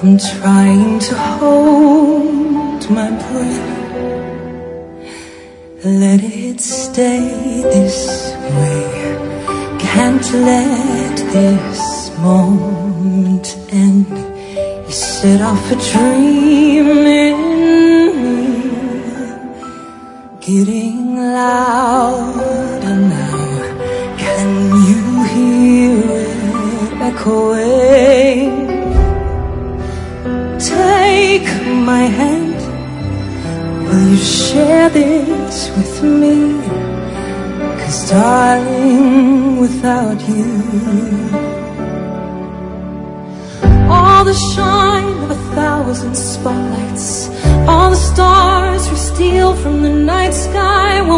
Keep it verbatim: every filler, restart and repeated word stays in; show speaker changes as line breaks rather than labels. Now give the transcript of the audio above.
I'm trying to hold my breath. Let it stay this way. Can't let this moment end. You set off a dream in me, getting louder now. Can you hear it echoing? Take my hand. Will you share this with me? 'Cause darling, without you, all the shine of a thousand spotlights, all the stars we steal from the night sky